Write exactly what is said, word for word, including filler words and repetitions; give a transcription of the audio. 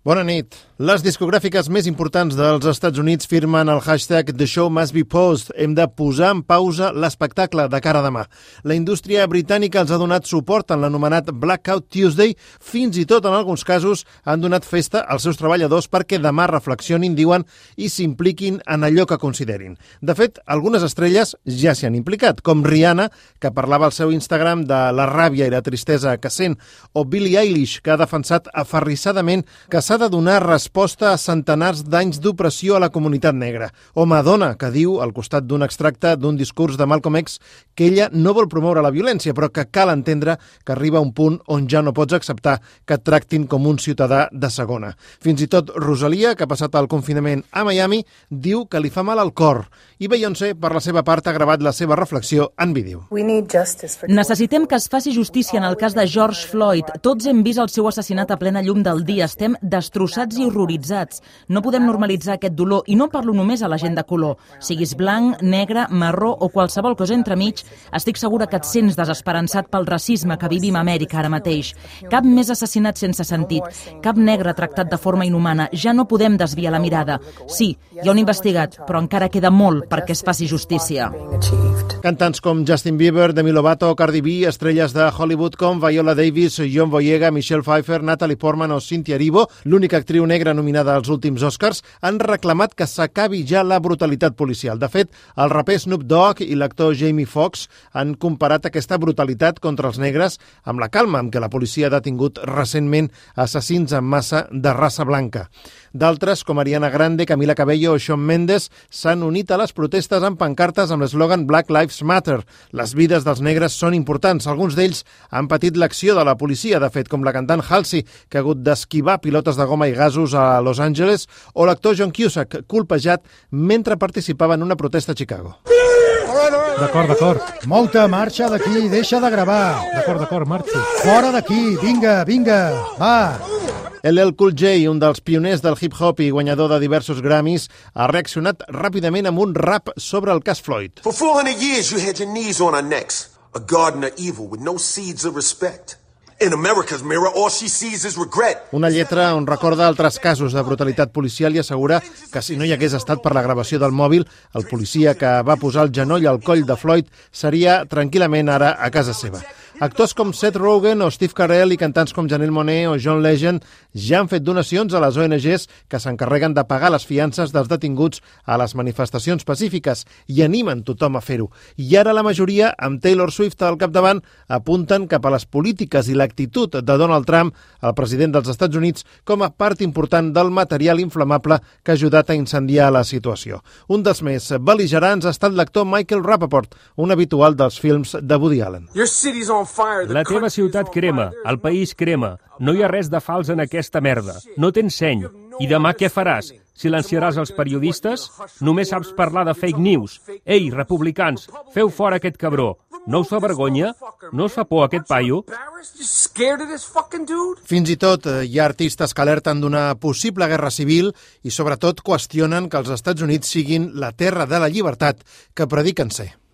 Bona nit. Les discogràfiques més importants dels Estats Units firmen el hashtag The Show Must Be Paused. Hem de posar en pausa l'espectacle de cara a demà. La indústria britànica els ha donat suport en l'anomenat Blackout Tuesday. Fins i tot, en alguns casos, han donat festa als seus treballadors perquè demà reflexionin, diuen, i s'impliquin en allò que considerin. De fet, algunes estrelles ja s'hi han implicat, com Rihanna, que parlava al seu Instagram de la ràbia i la tristesa que sent, o Billie Eilish, que ha defensat aferrissadament que s'ha de donar resposta a centenars d'anys d'opressió a la comunitat negra. O Madonna, que diu, al costat d'un extracte d'un discurs de Malcolm X, que ella no vol promoure la violència, però que cal entendre que arriba a un punt on ja no pots acceptar que et tractin com un ciutadà de segona. Fins i tot Rosalia, que ha passat el confinament a Miami, diu que li fa mal al cor. I Beyoncé, per la seva part, ha gravat la seva reflexió en vídeo. Necessitem que es faci justícia en el cas de George Floyd. Tots hem vist el seu assassinat a plena llum del dia. Estem destrossats i horroritzats. No podem normalitzar aquest dolor, i no parlo només a la gent de color. Siguis blanc, negre, marró o qualsevol cosa entremig, estic segura que et sents desesperançat pel racisme que vivim a Amèrica ara mateix. Cap més assassinat sense sentit, cap negre tractat de forma inhumana. Ja no podem desviar la mirada. Sí, hi ha un investigat, però encara queda molt perquè es faci justícia. Cantants com Justin Bieber, Demi Lovato, Cardi B, estrelles de Hollywood com Viola Davis, John Boyega, Michelle Pfeiffer, Natalie Portman o Cynthia Erivo, l'única actriu negra nominada als últims Oscars, han reclamat que s'acabi ja la brutalitat policial. De fet, el raper Snoop Dogg i l'actor Jamie Foxx han comparat aquesta brutalitat contra els negres amb la calma amb què la policia ha detingut recentment assassins en massa de raça blanca. D'altres, com Ariana Grande, Camila Cabello o Shawn Mendes, s'han unit a les protestes amb pancartes amb l'eslògan Black Lives Matter. Les vides dels negres són importants. Alguns d'ells han patit l'acció de la policia, de fet, com la cantant Halsey, que ha hagut d'esquivar pilotes de goma i gasos a Los Angeles, o l'actor John Cusack, colpejat mentre participava en una protesta a Chicago. D'acord, d'acord. Mou-te, marxa d'aquí, deixa de gravar. D'acord, d'acord, marxo. Fora d'aquí, vinga, vinga, va. L L Cool J, un dels pioners del hip-hop i guanyador de diversos Grammys, ha reaccionat ràpidament amb un rap sobre el cas Floyd. For four hundred years you had your knees on our necks, a garden of evil with no seeds of respect. In America's mirror, all she sees is regret. Una lletra on recorda altres casos de brutalitat policial i assegura que si no hi hagués estat per la gravació del mòbil, el policia que va posar el genoll al coll de Floyd seria tranquil·lament ara a casa seva. Actors com Seth Rogen o Steve Carell i cantants com Janelle Monáe o John Legend ja han fet donacions a les O N Ges que s'encarreguen de pagar les fiances dels detinguts a les manifestacions pacífiques i animen tothom a fer-ho. I ara la majoria, amb Taylor Swift al capdavant, apunten cap a les polítiques i l'actitud de Donald Trump, el president dels Estats Units, com a part important del material inflamable que ha ajudat a incendiar la situació. Un dels més bel·ligerants ha estat l'actor Michael Rapaport, un habitual dels films de Woody Allen. La teva ciutat crema, el país crema. No hi ha res de fals en aquesta merda. No tens seny. I demà què faràs? Silenciaràs els periodistes? Només saps parlar de fake news. Ei, republicans, feu fora aquest cabró. No us fa vergonya? No us fa por aquest paio? Fins i tot hi ha artistes que alerten d'una possible guerra civil i sobretot qüestionen que els Estats Units siguin la terra de la llibertat que prediquen ser.